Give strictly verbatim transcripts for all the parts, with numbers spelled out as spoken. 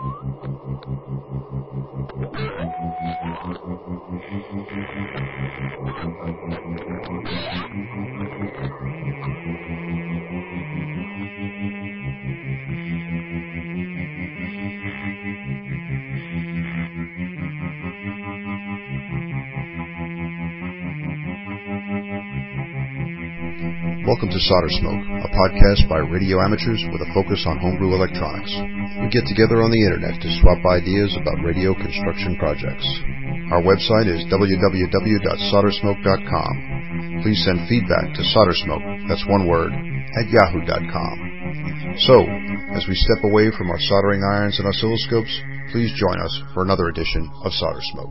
Welcome to Solder Smoke, a podcast by radio amateurs with a focus on homebrew electronics. We get together on the internet to swap ideas about radio construction projects. Our website is w w w dot solder smoke dot com. Please send feedback to soldersmoke, that's one word, at yahoo dot com. So, as we step away from our soldering irons and oscilloscopes, please join us for another edition of Solder Smoke.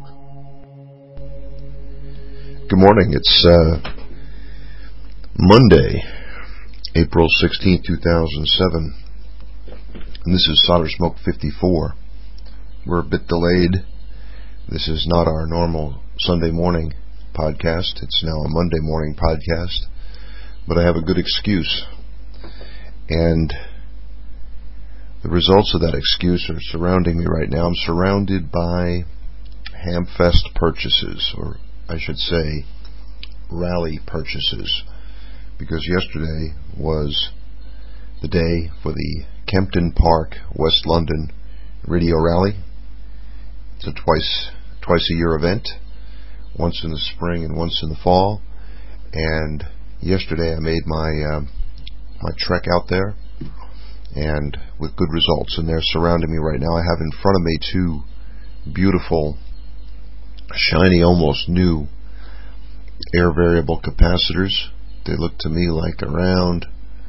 Good morning. It's uh, Monday, April sixteenth, two thousand seven, and this is Solder Smoke fifty-four. We're a bit delayed. This is not our normal Sunday morning podcast. It's now a Monday morning podcast, but I have a good excuse, and the results of that excuse are surrounding me right now. I'm surrounded by Hamfest purchases, or I should say rally purchases, because yesterday was the day for the Kempton Park, West London Radio Rally. It's a twice twice a year event, once in the spring and once in the fall. And yesterday I made my uh, my trek out there, and with good results. And they're surrounding me right now. I have in front of me two beautiful, shiny, almost new air variable capacitors. They look to me like around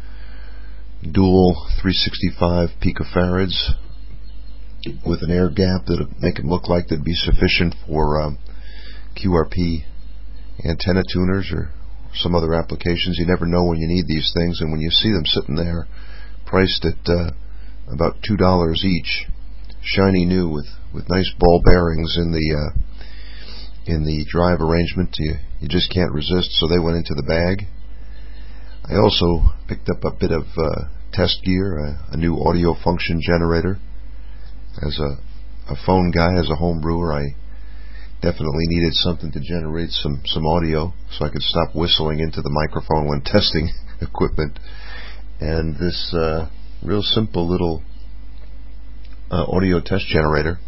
dual three sixty-five picofarads with an air gap that would make them look like they'd be sufficient for um, Q R P antenna tuners or some other applications. You never know when you need these things, and when you see them sitting there priced at uh, about two dollars each, shiny new with, with nice ball bearings in the uh, in the drive arrangement, you, you just can't resist, so they went into the bag. I also picked up a bit of uh, test gear, a, a new audio function generator. As a, a phone guy, as a home brewer, I definitely needed something to generate some, some audio so I could stop whistling into the microphone when testing equipment. And this uh, real simple little uh, audio test generator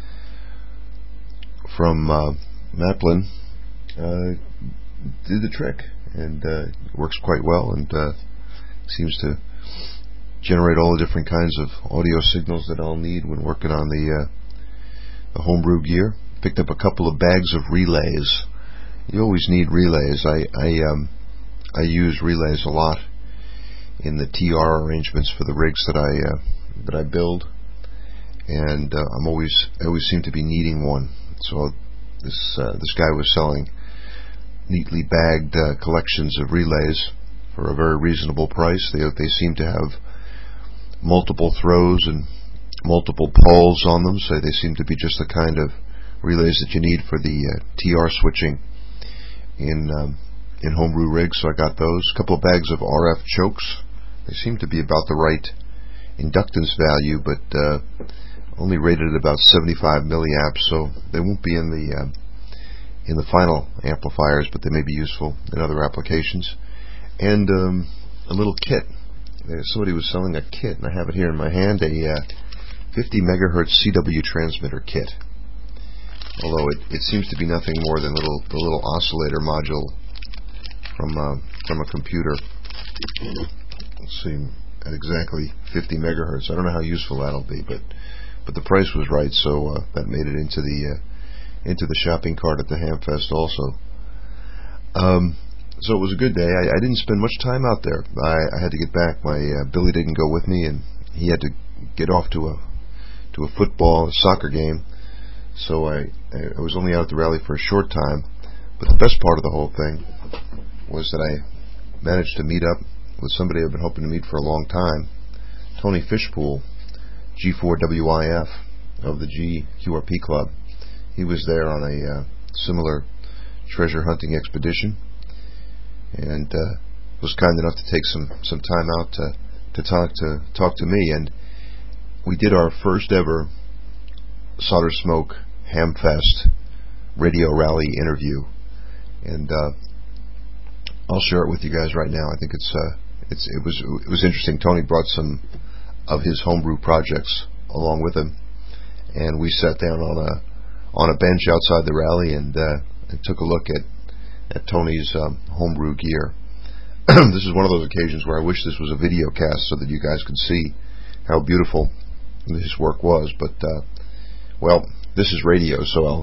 from uh, Maplin uh, did the trick. And uh, it works quite well, and uh, seems to generate all the different kinds of audio signals that I'll need when working on the, uh, the homebrew gear. Picked up a couple of bags of relays. You always need relays. I I, um, I use relays a lot in the T R arrangements for the rigs that I uh, that I build, and uh, I'm always I always seem to be needing one. So this uh, this guy was selling neatly bagged uh, collections of relays for a very reasonable price. They they seem to have multiple throws and multiple poles on them, so they seem to be just the kind of relays that you need for the uh, T R switching in um, in homebrew rigs. So I got those. A couple of bags of R F chokes. They seem to be about the right inductance value, but uh, only rated at about seventy-five milliamps, so they won't be in the uh, in the final amplifiers, but they may be useful in other applications. And um, a little kit. Somebody was selling a kit, and I have it here in my hand, a uh, fifty megahertz C W transmitter kit. Although it, it seems to be nothing more than little the little oscillator module from uh, from a computer. Let's see, at exactly fifty megahertz. I don't know how useful that'll be, but but the price was right, so uh, that made it into the uh, into the shopping cart at the Hamfest also. Um, so it was a good day. I, I didn't spend much time out there. I, I had to get back. My uh, Billy didn't go with me, and he had to get off to a to a football, a soccer game. So I, I was only out at the rally for a short time. But the best part of the whole thing was that I managed to meet up with somebody I've been hoping to meet for a long time, Tony Fishpool, G four W I F of the G Q R P Club. He was there on a uh, similar treasure hunting expedition, and uh, was kind enough to take some, some time out to to talk to talk to me. And we did our first ever Solder Smoke Hamfest Radio Rally interview, and uh, I'll share it with you guys right now. I think it's uh, it's it was it was interesting. Tony brought some of his homebrew projects along with him, and we sat down on a on a bench outside the rally and, uh, and took a look at at Tony's um, homebrew gear. This is one of those occasions where I wish this was a video cast so that you guys could see how beautiful his work was. But uh, well, this is radio, so I'll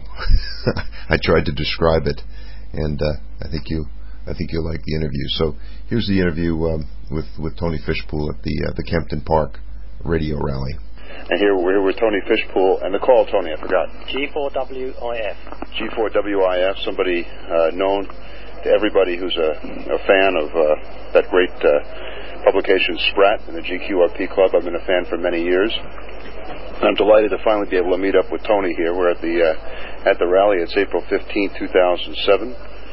I tried to describe it, and uh, I think you I think you'll like the interview. So here's the interview um, with with Tony Fishpool at the uh, the Kempton Park Radio Rally. And here we're here with Tony Fishpool, and the call, Tony, I forgot. G four W I F. G four W I F, somebody uh, known to everybody who's a, a fan of uh, that great uh, publication Sprat and the G Q R P Club. I've been a fan for many years. And I'm delighted to finally be able to meet up with Tony here. We're at the uh, at the rally. It's April fifteenth, two thousand seven,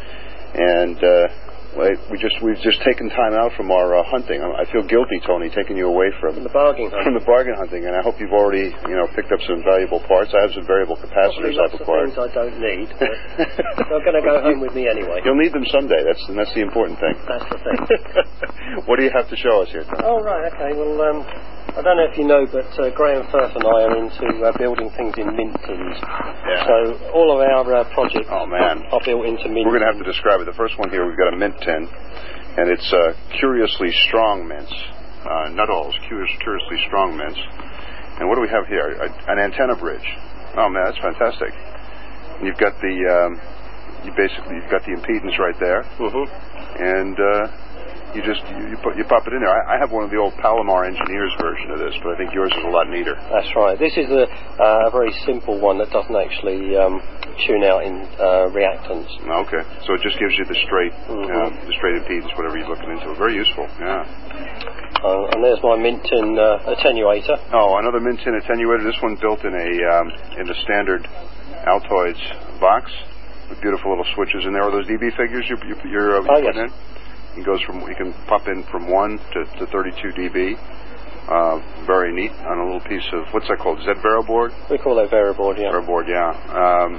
and uh, we just we've just taken time out from our uh, hunting. I feel guilty, Tony, taking you away from, from the bargain hunting. from the bargain hunting, and I hope you've already you know picked up some valuable parts. I have some variable capacitors I've acquired. Things I don't need, but they're going to go home with me anyway. You'll need them someday. That's and that's the important thing. That's the thing. What do you have to show us here, Tony? Oh right, okay. Well, um, I don't know if you know, but uh, Graham Firth and I are into uh, building things in mint tins. Yeah. So all of our uh, projects oh, man. are built into mint. We're going to have to describe it. The first one here, we've got a mint tin, and it's uh, curiously strong mints, uh, Nuttall's curious, curiously strong mints. And what do we have here? A, an antenna bridge. Oh man, that's fantastic. And you've got the, um, you basically you've got the impedance right there, mm-hmm. and uh, you just you, you put you pop it in there. I, I have one of the old Palomar Engineers version of this, but I think yours is a lot neater. That's right. This is a, uh, a very simple one that doesn't actually um, tune out in uh, reactance. Okay, so it just gives you the straight, mm-hmm. uh, the straight impedance, whatever you're looking into. Very useful. Yeah. Uh, and there's my mint tin uh, attenuator. Oh, another mint tin attenuator. This one built in a um, in the standard Altoids box with beautiful little switches in there. Are those D B figures you, you, you're uh, oh, putting yes. in? It goes from you can pop in from one to, to thirty-two D B. Uh, very neat on a little piece of what's that called? Is that Veroboard? We call that Veroboard, yeah. Veroboard, yeah. Um,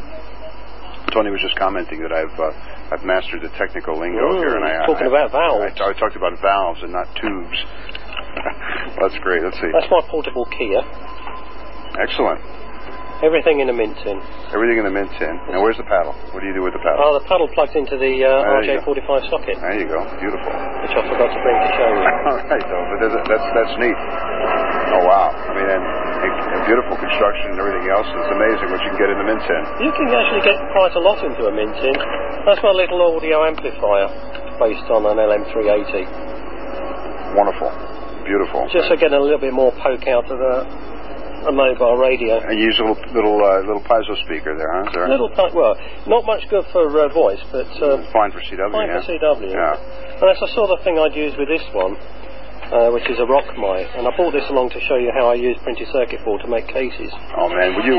Tony was just commenting that I've uh, I've mastered the technical lingo mm, here, and I talking I, about valves. I, I, I talked about valves and not tubes. Well, that's great. Let's see. That's my portable Kia. Excellent. Everything in a mint tin. Everything in the mint tin. Now, where's the paddle? What do you do with the paddle? Oh, the paddle plugs into the uh, R J forty-five socket. There you go. Beautiful. Which I forgot to bring to show you. All right, though. But that's, that's, that's neat. Oh, wow. I mean, and, and beautiful construction and everything else. It's amazing what you can get in the mint tin. You can actually get quite a lot into a mint tin. That's my little audio amplifier based on an L M three eighty. Wonderful. Beautiful. Just to get a little bit more poke out of the... a mobile radio. And you use a little little, uh, little piezo speaker there, huh? There? Little, well, not much good for uh, voice, but uh, fine for C W. Fine yeah? for C W. Yeah. And that's the sort of thing I'd use with this one, uh, which is a Rockmite. And I brought this along to show you how I use printed circuit board to make cases. Oh man, well you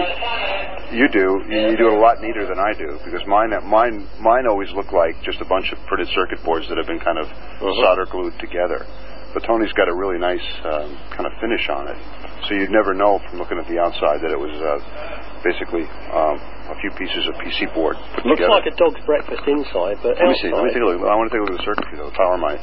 you do you, you do it a lot neater than I do, because mine mine mine always look like just a bunch of printed circuit boards that have been kind of uh-huh. solder glued together. But Tony's got a really nice um, kind of finish on it. So you'd never know from looking at the outside that it was uh, basically um, a few pieces of P C board put Looks together. like a dog's breakfast inside, but Let me outside... see. Let me take a look. I want to take a look at the circuitry, though. Powermite.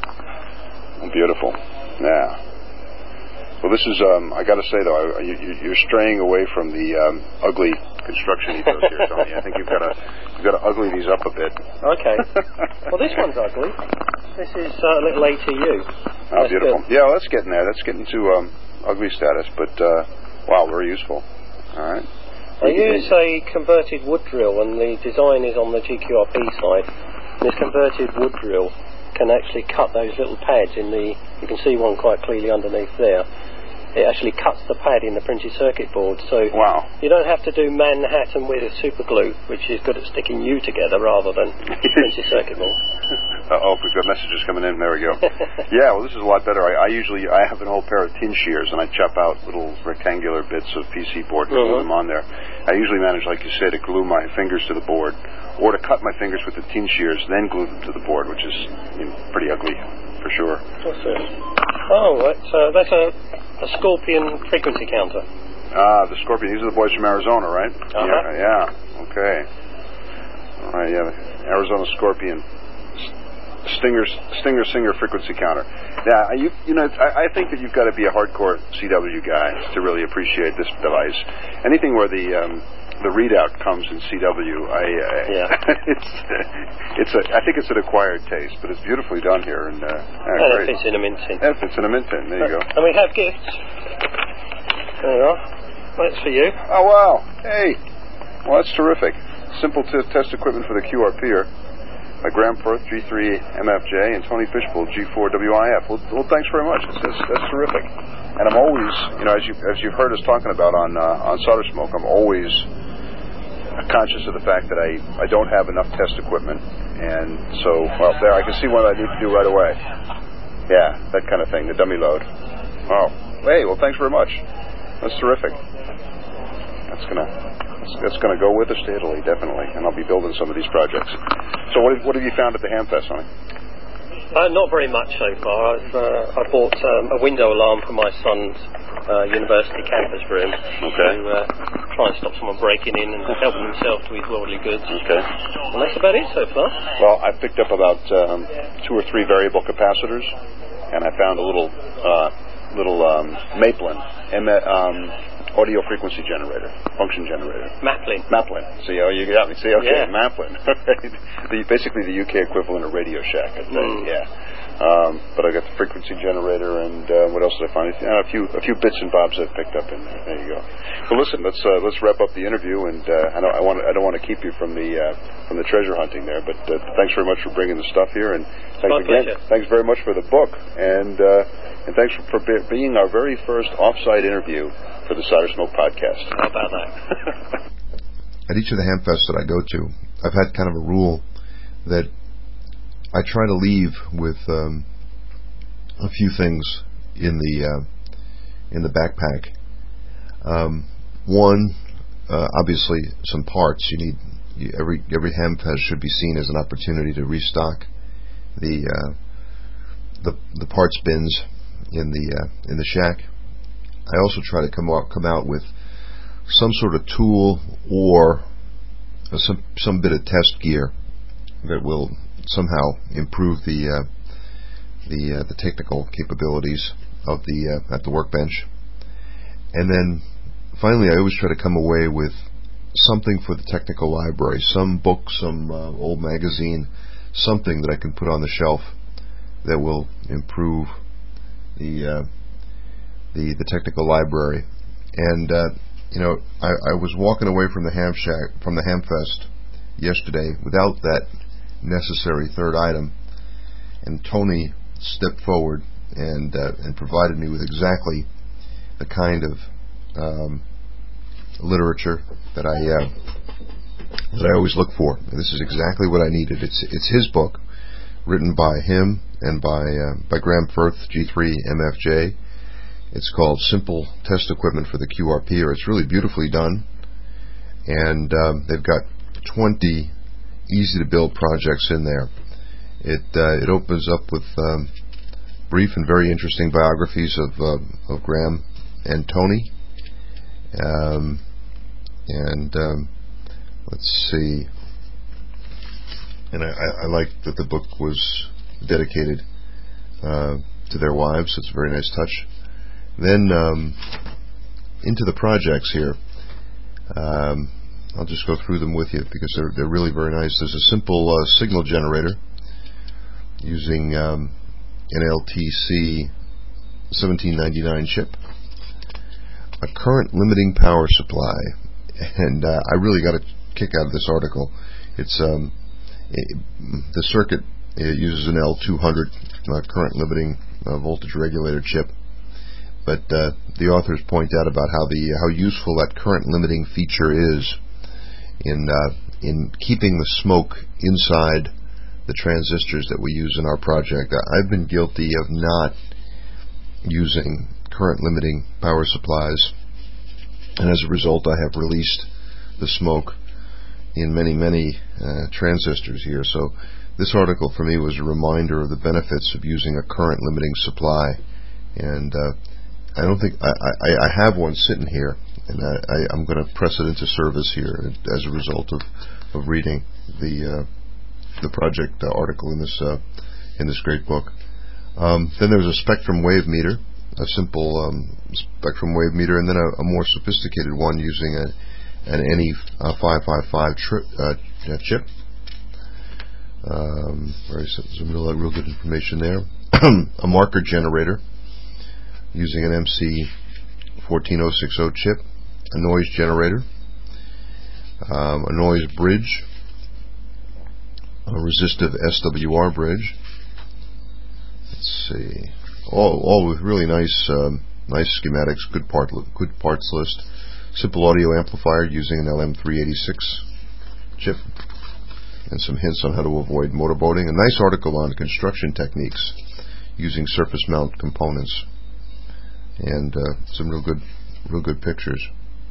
Oh, beautiful. Yeah. Well, this is, um, I got to say, though, I, you, you're straying away from the um, ugly construction ethos here, Tony. I think you've got to you've got to ugly these up a bit. Okay. Well, this one's ugly. This is uh, a little A T U. Oh, beautiful. Good. Yeah, well, that's getting there. That's getting to um, ugly status, but, uh, wow, very useful. All right. I use a converted wood drill, and the design is on the G Q R P side. And this converted wood drill can actually cut those little pads in the... You can see one quite clearly underneath there. It actually cuts the pad in the printed circuit board, so wow. You don't have to do Manhattan with super glue, which is good at sticking you together rather than printed circuit board. Uh-oh, we've got messages coming in. There we go. Yeah, well, this is a lot better. I, I usually I have an old pair of tin shears, and I chop out little rectangular bits of P C board and glue mm-hmm. them on there. I usually manage, like you say, to glue my fingers to the board, or to cut my fingers with the tin shears, then glue them to the board, which is you know, pretty ugly, for sure. What's this? Oh, that's, uh, that's a, a Scorpion frequency counter. Ah, the Scorpion. These are the boys from Arizona, right? Uh-huh. Yeah, yeah. Okay. All right, yeah. Arizona Scorpion. Stinger, Stinger, Singer frequency counter. Yeah, you, you know, I, I think that you've got to be a hardcore C W guy to really appreciate this device. Anything where the um, the readout comes in C W, I, I yeah. it's it's a, I think it's an acquired taste, but it's beautifully done here, and uh, yeah, and great. it fits in a mint tin. Yeah, it fits in a mint tin. There you go. And we have gifts. There you are. That's for you. Oh wow! Hey, well that's terrific. Simple t- test equipment for the Q R P here. By Graham Firth, G three M F J, and Tony Fishbowl, G four W I F. Well, well thanks very much. That's, that's, that's terrific. And I'm always, you know, as you as you've heard us talking about on uh, on Solder Smoke, I'm always conscious of the fact that I, I don't have enough test equipment, and so well there I can see what I need to do right away. Yeah, that kind of thing, the dummy load. Oh, hey, well thanks very much. That's terrific. That's gonna. That's going to go with us to Italy, definitely, and I'll be building some of these projects. So what, what have you found at the Hamfest, Sonny? Uh, not very much so far. I've, uh, I bought um, a window alarm for my son's uh, university campus room okay. to uh, try and stop someone breaking in and helping himself to his worldly goods. Okay. And that's about it so far. Well, I picked up about um, two or three variable capacitors, and I found a little uh, little um, Maplin, um, audio frequency generator, function generator. Maplin. Maplin. See, oh, you got me. See, okay, yeah. Maplin. the, basically the U K equivalent of Radio Shack, I'd say. Mm. Yeah. Um, but I got the frequency generator, and uh, what else did I find? Uh, a few, a few bits and bobs I picked up in there. There you go. Well, listen, let's uh, let's wrap up the interview, and uh, I know I want I don't want to keep you from the uh, from the treasure hunting there, but uh, thanks very much for bringing the stuff here, and thanks My again. pleasure. Thanks very much for the book, and uh, and thanks for, for being our very first off-site interview for the Solder Smoke podcast. How about that? At each of the Hamfests that I go to, I've had kind of a rule that I try to leave with um, a few things in the uh, in the backpack. Um, one, uh, obviously, some parts. You need you, every every Hamfest should be seen as an opportunity to restock the uh, the the parts bins in the uh, in the shack. I also try to come out come out with some sort of tool or uh, some some bit of test gear that will somehow improve the uh, the uh, the technical capabilities of the uh, at the workbench. And then finally, I always try to come away with something for the technical library, some book, some uh, old magazine, something that I can put on the shelf that will improve the uh, the the technical library. And uh, you know, I, I was walking away from the ham shack from the Hamfest yesterday without that necessary third item, and Tony stepped forward and uh, and provided me with exactly the kind of um, literature that I uh, that I always look for. And this is exactly what I needed. It's it's his book, written by him and by uh, by Graham Firth, G three M F J. It's called Simple Test Equipment for the Q R P. It's really beautifully done, and um, they've got twenty easy to build projects in there. It uh, it opens up with um, brief and very interesting biographies of uh, of Graham and Tony. Um, and um, let's see. And I, I, I like that the book was dedicated uh, to their wives. It's a very nice touch. Then um, into the projects here. Um, I'll just go through them with you because they're they're really very nice. There's a simple uh, signal generator using um, an L T C seventeen ninety-nine chip, a current limiting power supply, and uh, I really got a kick out of this article. It's um, it, the circuit it uses an L two hundred uh, current limiting uh, voltage regulator chip. But uh, the authors point out about how the how useful that current limiting feature is in uh, in keeping the smoke inside the transistors that we use in our project. I've been guilty of not using current limiting power supplies, and as a result, I have released the smoke in many, many uh, transistors here. So this article for me was a reminder of the benefits of using a current limiting supply, and uh, I don't think I, I, I have one sitting here and I, I, I'm going to press it into service here as a result of, of reading the uh, the project uh, article in this uh, in this great book. Um, then there's a spectrum wave meter, a simple um, spectrum wave meter, and then a, a more sophisticated one using a, an N E five five five tri- uh, chip. Um, some real, real good information there. A marker generator using an M C one four oh six oh chip. A noise generator. Um, a noise bridge. A resistive S W R bridge. Let's see. All, all with really nice, um, nice schematics. Good part, good parts list. Simple audio amplifier using an L M three eighty-six chip, and some hints on how to avoid motorboating. A nice article on construction techniques using surface mount components, and uh, some real good, real good pictures.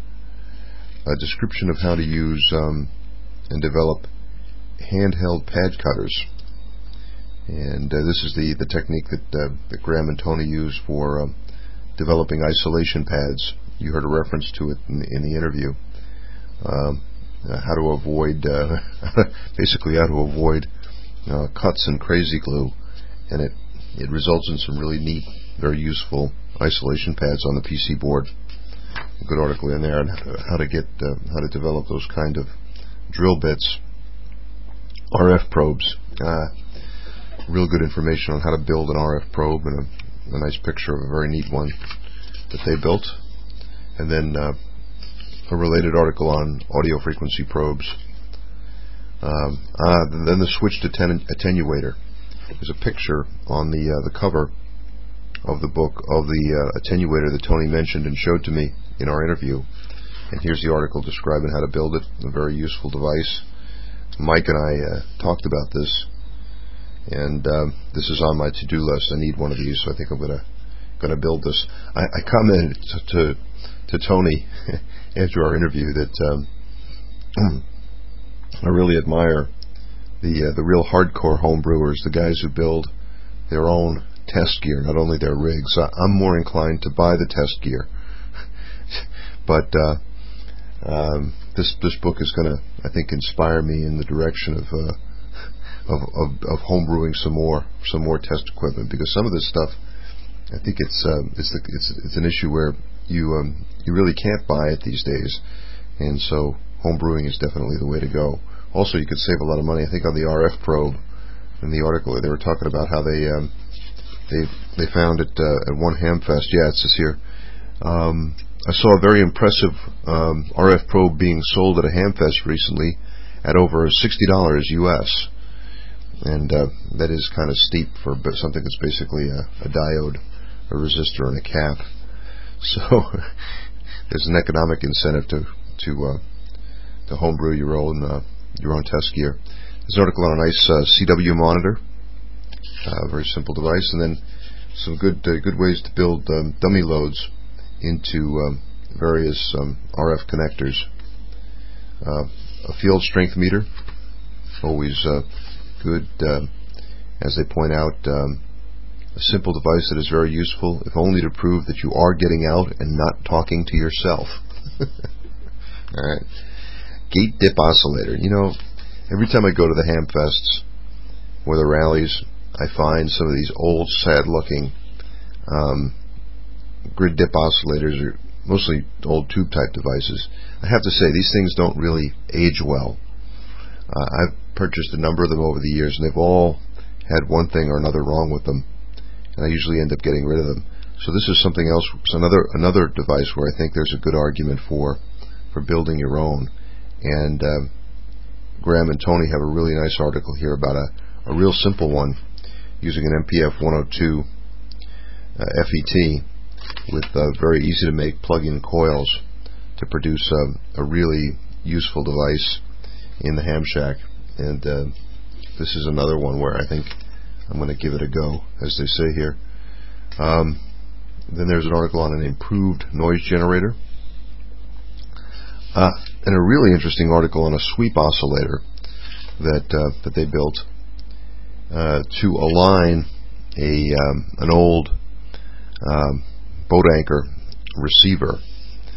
A description of how to use um, and develop handheld pad cutters. And uh, this is the, the technique that, uh, that Graham and Tony use for um, developing isolation pads. You heard a reference to it in, in the interview. Um, uh, how to avoid, uh, basically how to avoid uh, cuts and crazy glue. And it, it results in some really neat, very useful isolation pads on the P C board. A good article in there on how to get, uh, how to develop those kind of drill bits. R F probes. Uh, real good information on how to build an R F probe, and a, a nice picture of a very neat one that they built. And then uh, a related article on audio frequency probes. Um, uh, then the switched atten- attenuator. There's a picture on the uh, the cover of the book of the uh, attenuator that Tony mentioned and showed to me in our interview. And here's the article describing how to build it. A very useful device. Mike and I uh, talked about this, and um, this is on my to-do list. I need one of these, so I think I'm gonna gonna build this. I, I commented to, to to Tony after our interview that um, I really admire the uh, the real hardcore home brewers, the guys who build their own test gear, not only their rigs. I, I'm more inclined to buy the test gear, but uh, um, this this book is going to, I think, inspire me in the direction of, uh, of of of home brewing some more some more test equipment, because some of this stuff, I think it's uh, it's the, it's it's an issue where you um, you really can't buy it these days, and so home brewing is definitely the way to go. Also, you could save a lot of money. I think on the R F probe, in the article they were talking about how they um, they they found it uh, at one Hamfest. Yeah, it says here. Um, I saw a very impressive um, R F probe being sold at a Hamfest recently at over sixty dollars U S, and uh, that is kind of steep for something that's basically a, a diode, a resistor, and a cap. So there's an economic incentive to to uh, to homebrew your own uh, your own test gear. There's an article on a nice uh, C W monitor, a uh, very simple device, and then some good uh, good ways to build um, dummy loads into um, various um, R F connectors. Uh, a field strength meter, always uh, good, uh, as they point out. Um, a simple device that is very useful, if only to prove that you are getting out and not talking to yourself. All right. Gate dip oscillator. You know, every time I go to the Hamfests or the rallies, I find some of these old, sad-looking um, grid dip oscillators, are mostly old tube-type devices. I have to say, these things don't really age well. Uh, I've purchased a number of them over the years, and they've all had one thing or another wrong with them, and I usually end up getting rid of them. So this is something else, it's another another device where I think there's a good argument for for building your own. And uh, Graham and Tony have a really nice article here about a, a real simple one using an M P F one oh two uh, F E T with uh, very easy to make plug-in coils to produce a, a really useful device in the ham shack. And uh, this is another one where I think I'm going to give it a go, as they say here. Um, then there's an article on an improved noise generator. Uh, and a really interesting article on a sweep oscillator that uh, that they built uh, to align a um, an old um, boat anchor receiver.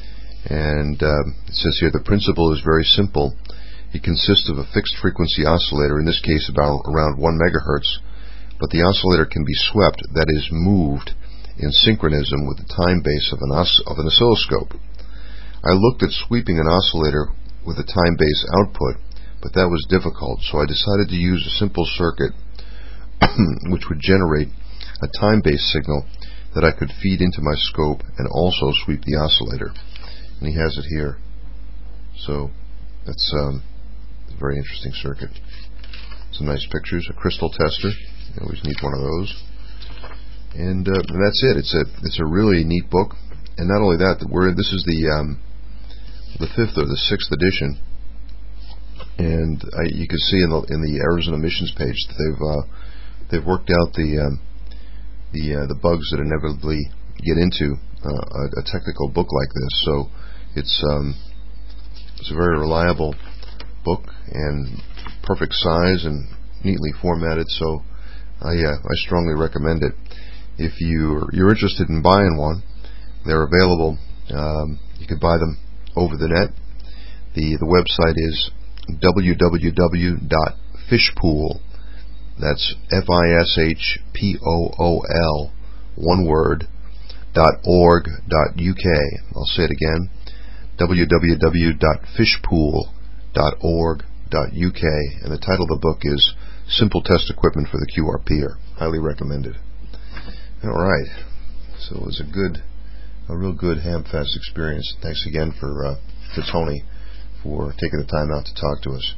And um, it says here, the principle is very simple. It consists of a fixed frequency oscillator, in this case about around one megahertz, but the oscillator can be swept, that is, moved, in synchronism with the time base of an, os- of an oscilloscope. I looked at sweeping an oscillator with a time base output, but that was difficult, so I decided to use a simple circuit which would generate a time base signal that I could feed into my scope and also sweep the oscillator. And he has it here. So that's um, a very interesting circuit. Some nice pictures. A crystal tester. You always need one of those. And, uh, and that's it. It's a it's a really neat book. And not only that, we're this is the um, the fifth or the sixth edition. And I, you can see in the in the errors and omissions page that they've uh, they've worked out the um, the uh, the bugs that inevitably get into uh, a, a technical book like this. So it's um, it's a very reliable book and perfect size and neatly formatted. So I uh, I strongly recommend it. If you're you're interested in buying one, they're available. Um, you can buy them over the net. The the website is w w w dot fishpool. That's F I S H P O O L, one word, dot org dot U K. I'll say it again, w w w dot fishpool dot org dot U K. And the title of the book is Simple Test Equipment for the Q R P-er. Highly recommended. All right. So it was a good, a real good Hamfest experience. Thanks again for uh, to Tony for taking the time out to talk to us.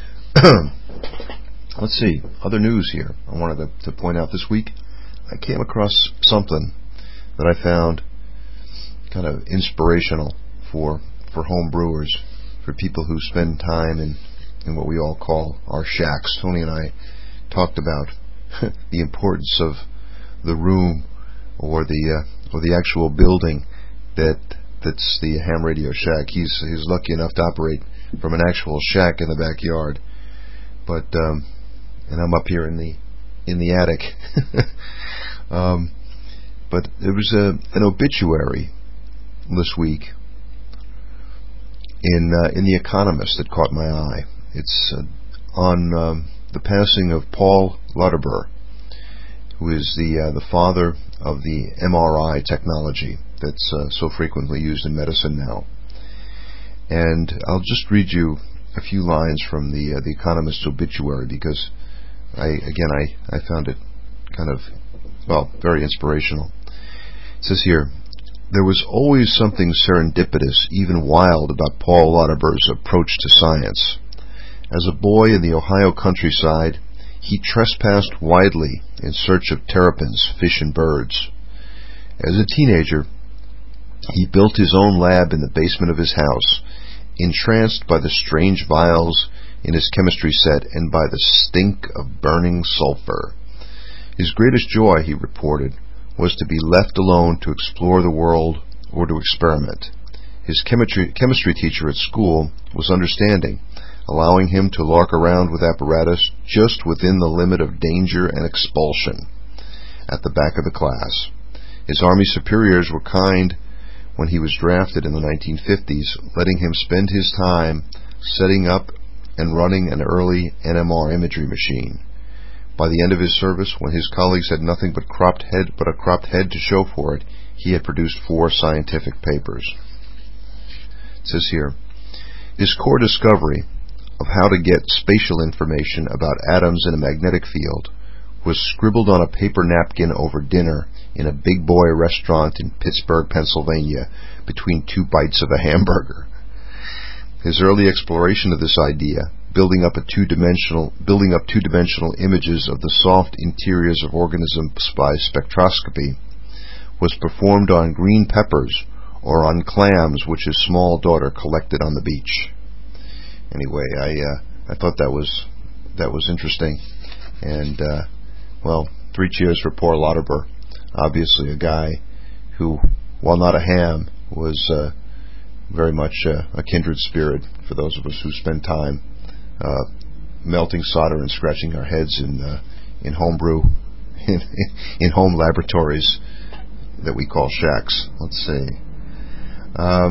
Let's see, other news here. I wanted to, to point out this week, I came across something that I found kind of inspirational for for home brewers, for people who spend time in, in what we all call our shacks. Tony and I talked about the importance of the room or the uh, or the actual building that that's the Ham Radio Shack. He's he's lucky enough to operate from an actual shack in the backyard, but um, and I'm up here in the in the attic. um, but there was a an obituary this week in uh, in The Economist that caught my eye. It's uh, on um, the passing of Paul Lauterbur, who is the uh, the father of the M R I technology that's uh, so frequently used in medicine now. And I'll just read you a few lines from the uh, the Economist's obituary, because I again I, I found it kind of, well, very inspirational. It says here, there was always something serendipitous, even wild, about Paul Lauterbur's approach to science. As a boy in the Ohio countryside, he trespassed widely in search of terrapins, fish, and birds. As a teenager, he built his own lab in the basement of his house, entranced by the strange vials in his chemistry set and by the stink of burning sulfur. His greatest joy, he reported, was to be left alone to explore the world or to experiment. His chemistry, chemistry teacher at school was understanding, allowing him to lark around with apparatus just within the limit of danger and expulsion at the back of the class. His Army superiors were kind when he was drafted in the nineteen fifties, letting him spend his time setting up and running an early N M R imagery machine. By the end of his service, when his colleagues had nothing but cropped head but a cropped head to show for it, he had produced four scientific papers. It says here, his core discovery of how to get spatial information about atoms in a magnetic field was scribbled on a paper napkin over dinner in a big boy restaurant in Pittsburgh, Pennsylvania, between two bites of a hamburger. His early exploration of this idea, building up a two-dimensional, building up two-dimensional images of the soft interiors of organisms by spectroscopy, was performed on green peppers or on clams which his small daughter collected on the beach. Anyway, I uh, I thought that was that was interesting, and uh, well, three cheers for Paul Lauterbur. Obviously, a guy who, while not a ham, was uh, very much uh, a kindred spirit for those of us who spend time uh, melting solder and scratching our heads in uh, in homebrew in, in home laboratories that we call shacks. Let's see. Um,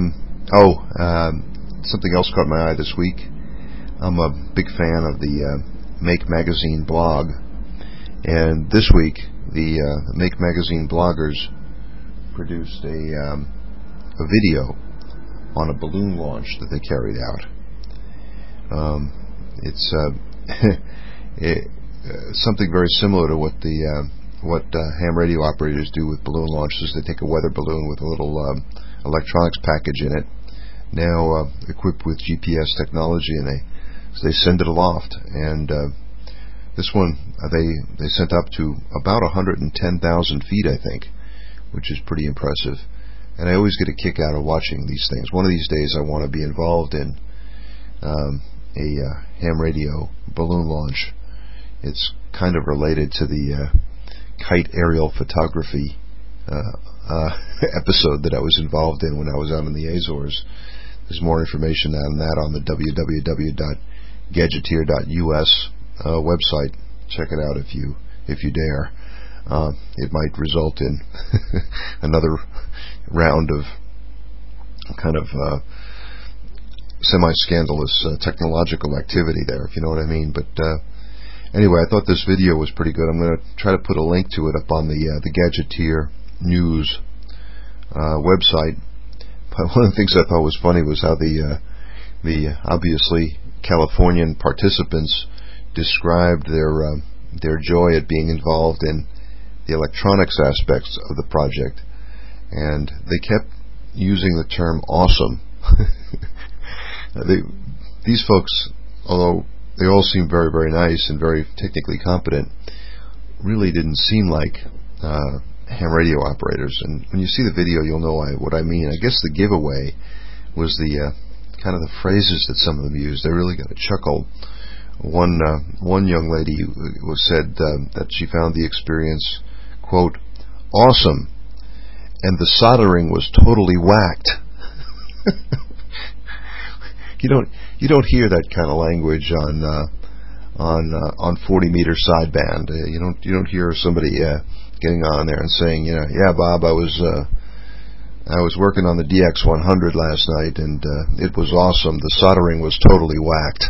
oh, um, something else caught my eye this week. I'm a big fan of the uh, Make Magazine blog, and this week the uh, Make Magazine bloggers produced a um, a video on a balloon launch that they carried out. Um, it's uh, it, uh, something very similar to what the uh, what uh, ham radio operators do with balloon launches. They take a weather balloon with a little um, electronics package in it, now uh, equipped with G P S technology, and they so they send it aloft. And uh, this one uh, they they sent up to about one hundred ten thousand feet, I think, which is pretty impressive. And I always get a kick out of watching these things. One of these days, I want to be involved in um, a uh, ham radio balloon launch. It's kind of related to the uh, kite aerial photography uh, uh, episode that I was involved in when I was out in the Azores. There's more information on that on the w w w dot gadgeteer dot u s uh, website. Check it out if you if you dare. Uh, it might result in another round of kind of uh, semi-scandalous uh, technological activity there, if you know what I mean. But uh, anyway, I thought this video was pretty good. I'm going to try to put a link to it up on the uh, the Gadgeteer News uh, website. But one of the things I thought was funny was how the uh, the obviously Californian participants described their uh, their joy at being involved in the electronics aspects of the project, and they kept using the term awesome. they, these folks, although they all seem very, very nice and very technically competent, really didn't seem like uh, ham radio operators. And when you see the video, you'll know I, what I mean. I guess the giveaway was the uh, kind of the phrases that some of them used. They really got a chuckle. One uh, one young lady who said uh, that she found the experience, quote, awesome, and the soldering was totally whacked. you don't you don't hear that kind of language on uh, on uh, on forty meter sideband. Uh, you don't you don't hear somebody uh, getting on there and saying, you know, yeah, Bob, I was uh, I was working on the D X one hundred last night, and uh, it was awesome. The soldering was totally whacked.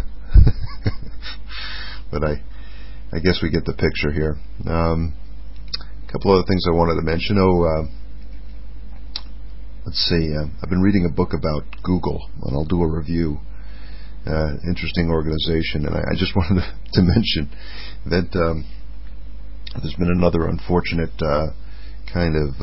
But I, I guess we get the picture here. Um, a couple other things I wanted to mention. Oh, uh, let's see. Uh, I've been reading a book about Google, and I'll do a review. Uh, interesting organization, and I, I just wanted to, to mention that um, there's been another unfortunate uh, kind of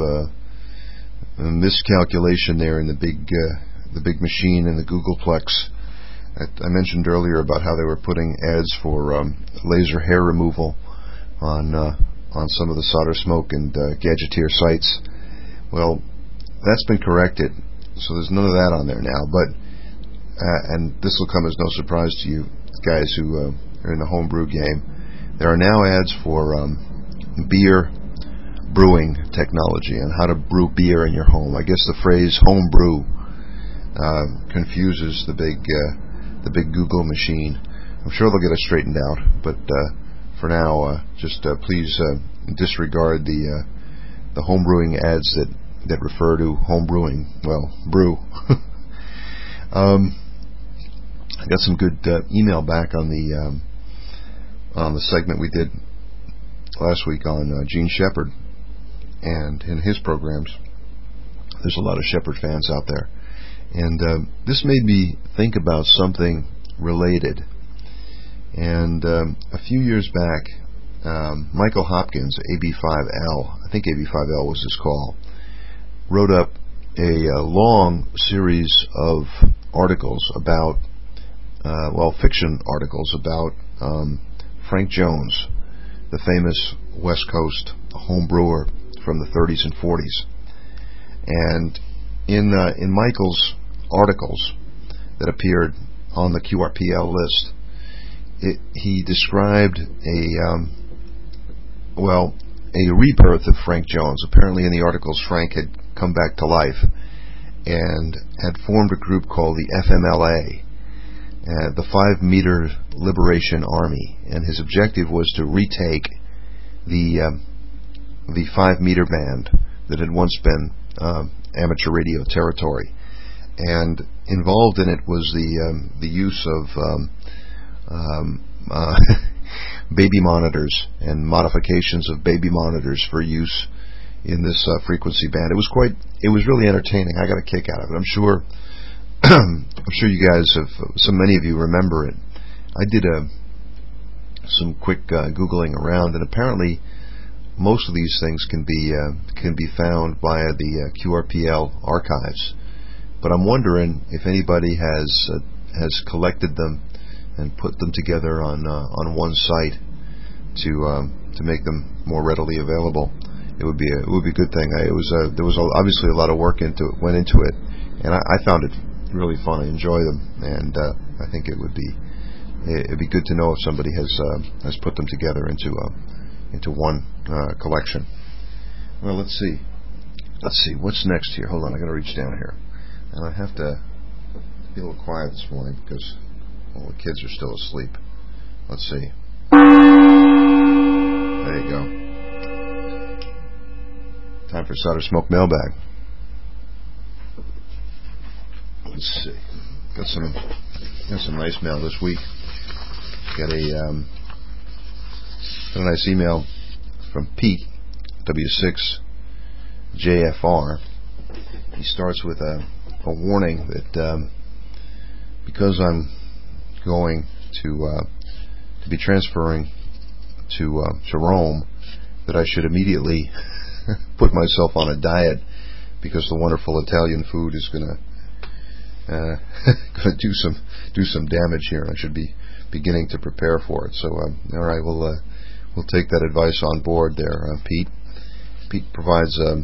uh, miscalculation there in the big, uh, the big machine in the Googleplex. I mentioned earlier about how they were putting ads for um, laser hair removal on uh, on some of the Solder Smoke and uh, Gadgeteer sites. Well, that's been corrected, so there's none of that on there now. But uh, and this will come as no surprise to you guys who uh, are in the homebrew game. There are now ads for um, beer brewing technology and how to brew beer in your home. I guess the phrase homebrew uh, confuses the big. Uh, the big Google machine. I'm sure they'll get it straightened out, but uh, for now, uh, just uh, please uh, disregard the uh, the homebrewing ads that, that refer to homebrewing. Well, brew. um, I got some good uh, email back on the um, on the segment we did last week on uh, Gene Shepard, and in his programs. There's a lot of Shepard fans out there. And uh, this made me think about something related. And um, a few years back, um, Michael Hopkins, A B five L, I think A B five L was his call, wrote up a, a long series of articles about, uh, well, fiction articles about um, Frank Jones, the famous West Coast home brewer from the thirties and forties. And in uh, in Michael's articles that appeared on the Q R P L list, it, he described a um, well a rebirth of Frank Jones. Apparently, in the articles, Frank had come back to life and had formed a group called the F M L A, uh, the Five Meter Liberation Army, and his objective was to retake the um, the five meter band that had once been um, amateur radio territory. and involved in it was the um, the use of um, um, uh, baby monitors and modifications of baby monitors for use in this uh, frequency band. It was quite, it was really entertaining. I got a kick out of it. I'm sure, I'm sure you guys have, so many of you remember it. I did a, some quick uh, Googling around, and apparently most of these things can be uh, can be found via the uh, Q R P L archives. But I'm wondering if anybody has uh, has collected them and put them together on uh, on one site to um, to make them more readily available. It would be a, it would be a good thing. I, it was a, there was a, obviously a lot of work into it, went into it, and I, I found it really fun. I enjoy them, and uh, I think it would be it'd be good to know if somebody has uh, has put them together into uh, into one uh, collection. Well, let's see, let's see what's next here. Hold on, I got to reach down here, and I have to be a little quiet this morning because all the kids are still asleep. Let's see. There you go. Time for Solder Smoke Mailbag. Let's see. Got some got some nice mail this week. Got a um, got a nice email from Pete W six J F R. He starts with a, a warning that um, because I'm going to uh, to be transferring to uh, to Rome, that I should immediately put myself on a diet because the wonderful Italian food is going to uh, going to do some do some damage here. I should be beginning to prepare for it. So, uh, all right, we'll uh, we'll take that advice on board there, uh, Pete. Pete provides um,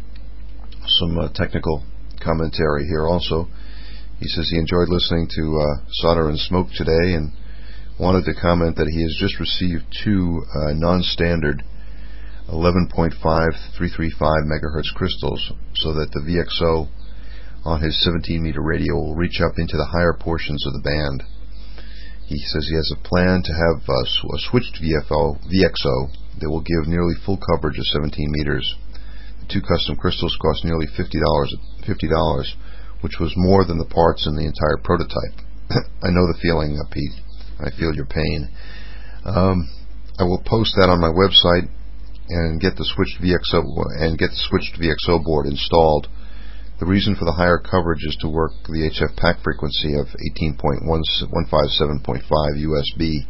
some uh, technical commentary here also. He says he enjoyed listening to uh, Solder and Smoke today and wanted to comment that he has just received two uh, non-standard eleven point five three three five megahertz crystals so that the V X O on his seventeen meter radio will reach up into the higher portions of the band. He says he has a plan to have uh, a switched V X O that will give nearly full coverage of seventeen meters. The two custom crystals cost nearly fifty dollars, which was more than the parts in the entire prototype. I know the feeling, uh, Pete. I feel your pain. Um, I will post that on my website and get the switched V X O and get the switched V X O board installed. The reason for the higher coverage is to work the H F P A C frequency of eighteen point one five seven point five U S B.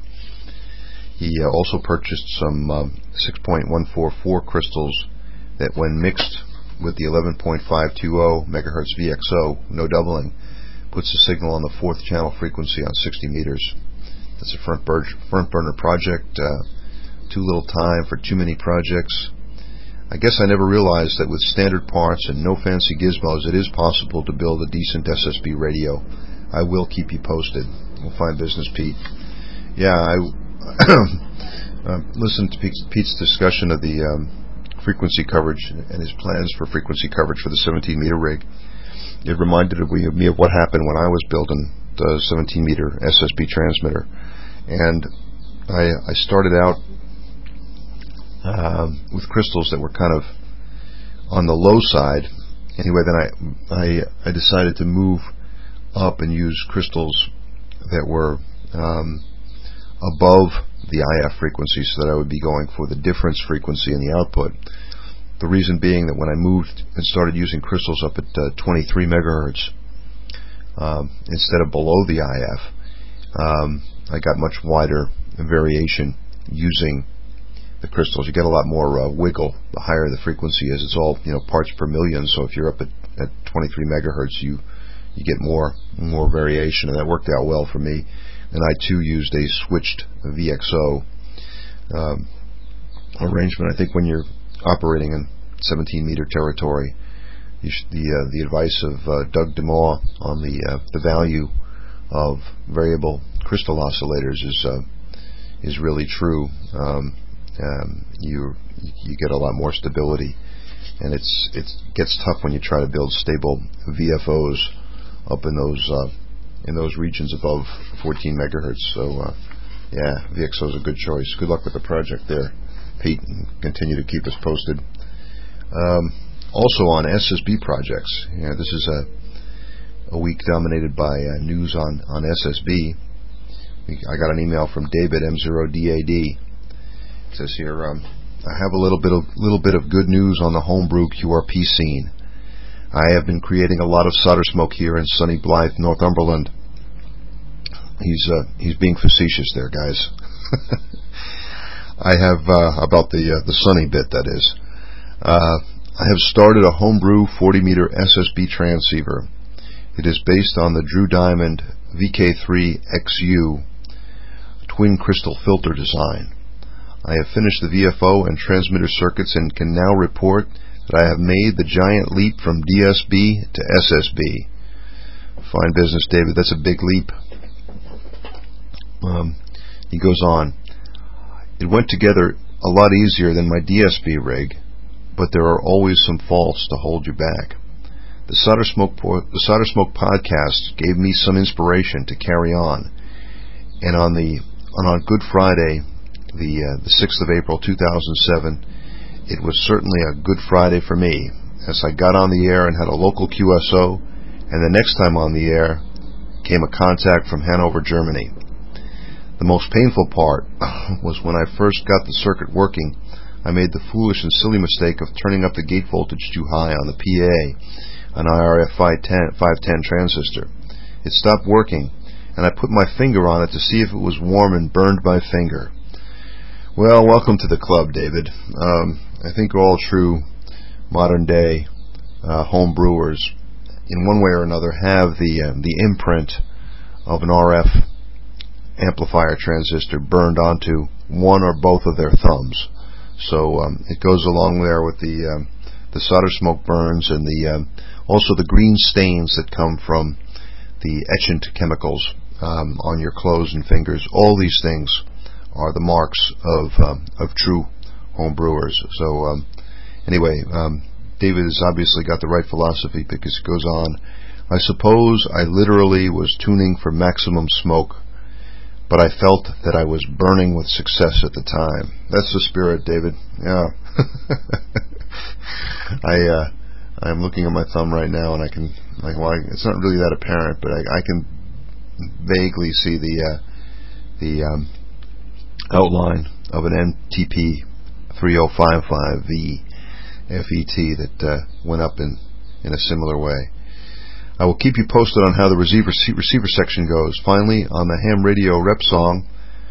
He uh, also purchased some um, six point one four four crystals that, when mixed with the eleven point five two zero megahertz V X O, no doubling, puts the signal on the fourth channel frequency on sixty meters. That's a front, bur- front burner project. Uh, too little time for too many projects. I guess I never realized that with standard parts and no fancy gizmos, it is possible to build a decent S S B radio. I will keep you posted. We'll find business, Pete. Yeah, I uh, listened to Pete's, Pete's discussion of the um, frequency coverage and his plans for frequency coverage for the seventeen meter rig. It reminded me of what happened when I was building the seventeen meter S S B transmitter. And I, I started out Uh, with crystals that were kind of on the low side. Anyway, then I, I I decided to move up and use crystals that were um, above the I F frequency, so that I would be going for the difference frequency in the output. The reason being that when I moved and started using crystals up at uh, twenty-three megahertz um, instead of below the I F, um, I got much wider variation using the crystals. You get a lot more uh, wiggle the higher the frequency is. It's all, you know, parts per million, so if you're up at, at twenty-three megahertz, you you get more more variation, and that worked out well for me. And I too used a switched V X O um, arrangement. I think when you're operating in seventeen meter territory, you sh- the uh, the advice of uh, Doug DeMaw on the uh, the value of variable crystal oscillators is uh, is really true. Um, Um, you you get a lot more stability, and it's it gets tough when you try to build stable V F Os up in those uh, in those regions above fourteen megahertz. So uh, yeah, V X O is a good choice. Good luck with the project there, Pete, and continue to keep us posted. Um, also on S S B projects, yeah, this is a a week dominated by uh, news on, on S S B. I got an email from David M zero D A D. It says here, um, I have a little bit of little bit of good news on the homebrew Q R P scene. I have been creating a lot of solder smoke here in sunny Blythe, Northumberland. He's uh, he's being facetious there, guys. I have uh, about the uh, the sunny bit, that is. Uh, I have started a homebrew forty meter S S B transceiver. It is based on the Drew Diamond V K three X U twin crystal filter design. I have finished the V F O and transmitter circuits and can now report that I have made the giant leap from D S B to S S B. Fine business, David. That's a big leap. Um, he goes on. It went together a lot easier than my D S B rig, but there are always some faults to hold you back. The Solder Smoke, the Solder Smoke podcast gave me some inspiration to carry on, and on the and on Good Friday, the uh, the sixth of April two thousand seven, it was certainly a Good Friday for me, as I got on the air and had a local Q S O, and the next time on the air came a contact from Hanover, Germany. The most painful part was when I first got the circuit working. I made the foolish and silly mistake of turning up the gate voltage too high on the P A, an I R F five ten transistor. It stopped working, and I put my finger on it to see if it was warm and burned my finger. Well, welcome to the club, David. Um, I think all true modern-day uh, home brewers, in one way or another, have the uh, the imprint of an R F amplifier transistor burned onto one or both of their thumbs. So um, it goes along there with the um, the solder smoke burns and the um, also the green stains that come from the etchant chemicals um, on your clothes and fingers. All these things are the marks of um, of true home brewers. So um, anyway, um, David has obviously got the right philosophy, because it goes on. I suppose I literally was tuning for maximum smoke, but I felt that I was burning with success at the time. That's the spirit, David. Yeah. I uh, I'm looking at my thumb right now, and I can like well, I, it's not really that apparent, but I, I can vaguely see the uh, the um, outline of an N T P three oh five five V F E T that uh, went up in in a similar way. I will keep you posted on how the receiver receiver section goes. Finally, on the ham radio rep song,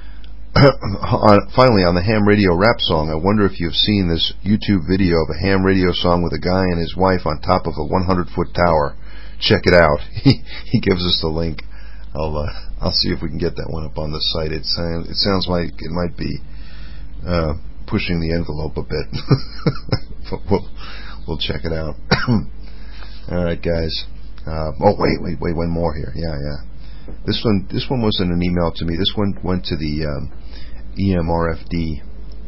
on, finally on the ham radio rap song, I wonder if you have seen this YouTube video of a ham radio song with a guy and his wife on top of a hundred foot tower. Check it out. He he gives us the link. I'll uh, I'll see if we can get that one up on the site. It sounds it sounds like it might be uh, pushing the envelope a bit, but we'll we'll check it out. All right, guys. Uh, oh wait, wait, wait, one more here. Yeah, yeah. This one, this one wasn't an email to me. This one went to the um, E M R F D,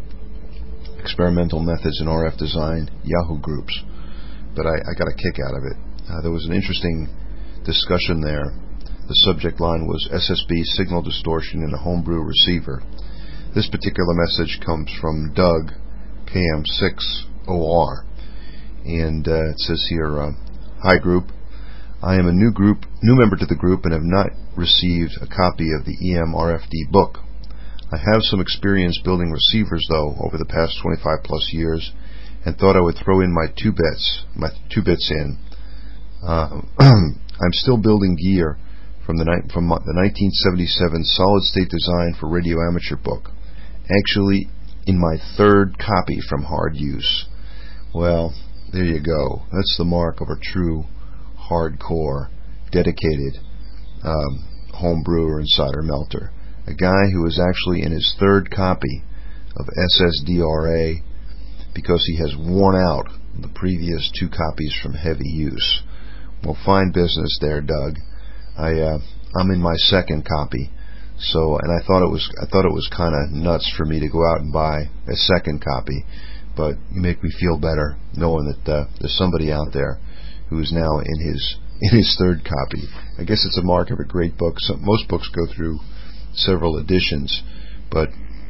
Experimental Methods in R F Design Yahoo groups. But I, I got a kick out of it. Uh, there was an interesting discussion there. The subject line was S S B signal distortion in a homebrew receiver. This particular message comes from Doug, K M six O R, and uh, it says here, uh, "Hi group. I am a new group, new member to the group, and have not received a copy of the E M R F D book. I have some experience building receivers, though, over the past twenty-five plus years, and thought I would throw in my two bits, my two bits in. Uh, I'm still building gear from the ni- from the nineteen seventy-seven Solid State Design for Radio Amateur book, actually in my third copy from Hard Use. Well, there you go. That's the mark of a true hardcore, dedicated um, home brewer and solder melter. A guy who is actually in his third copy of S S D R A because he has worn out the previous two copies from heavy use. Well, fine business there, Doug. I uh, I'm in my second copy, so and I thought it was I thought it was kind of nuts for me to go out and buy a second copy, but you make me feel better knowing that uh, there's somebody out there who is now in his in his third copy. I guess it's a mark of a great book. So most books go through several editions, but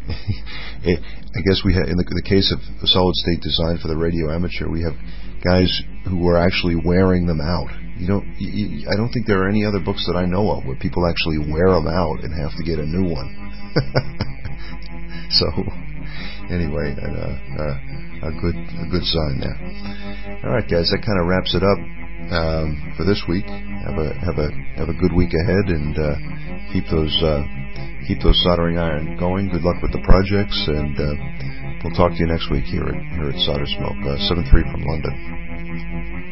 it, I guess we have, in the, the case of a Solid State Design for the Radio Amateur, we have guys who are actually wearing them out. you don't. You, you, I don't think there are any other books that I know of where people actually wear them out and have to get a new one. So, anyway, uh, uh, a good a good sign there. All right, guys, that kind of wraps it up um, for this week. Have a have a have a good week ahead, and uh, keep those uh, keep those soldering iron going. Good luck with the projects, and uh, we'll talk to you next week here at here at Solder Smoke. Uh, seven three from London.